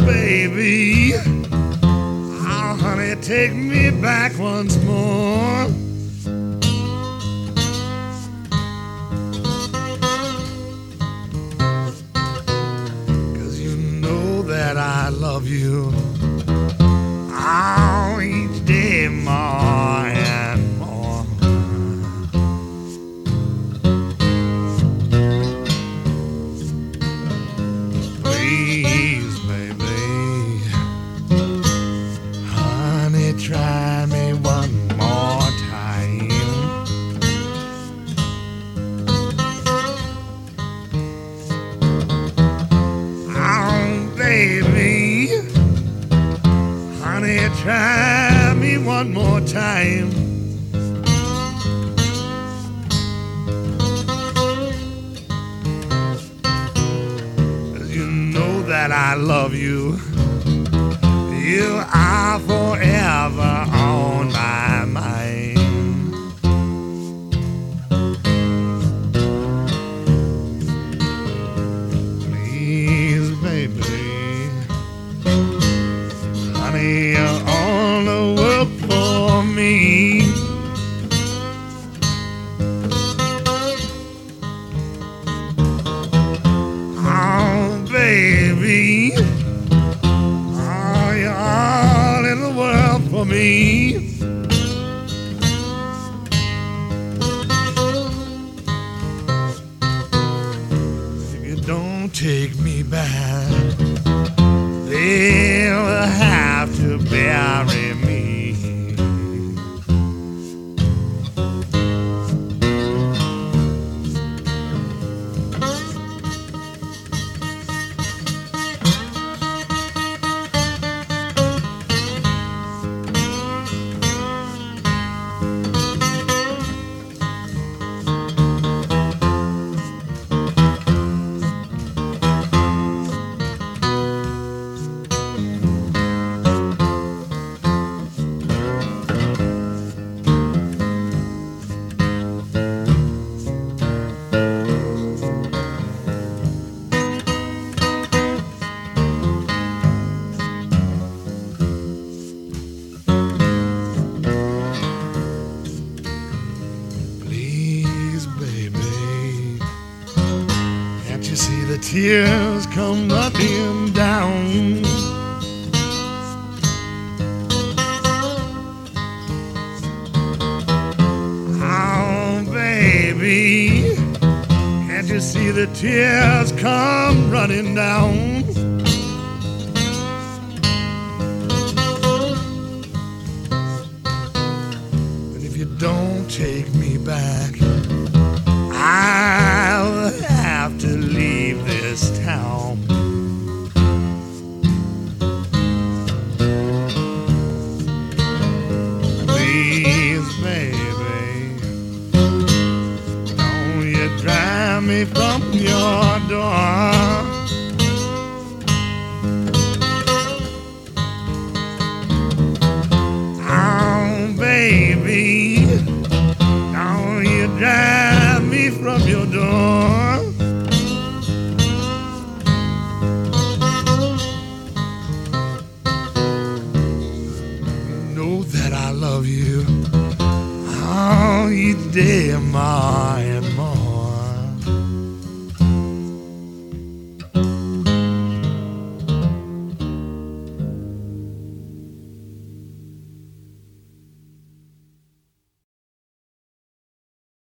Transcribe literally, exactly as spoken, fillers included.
baby. Oh, honey, take me back once more. Cause you know that I love you. Oh, each day more and more. Please, baby, honey, try me one more time. Oh, baby, honey, try me one more time. You know that I love you. You are forever on my mind. Please, baby, honey, you're all the world for me. Oh, baby, oh, you're all in the world for me. If you don't take me back, they'll have to bury me. Please, baby, can't you see the tears come running down? Oh, baby, can't you see the tears come running down? And if you don't take me back, I'll have to leave this town. Please, baby, don't you drive me from your door.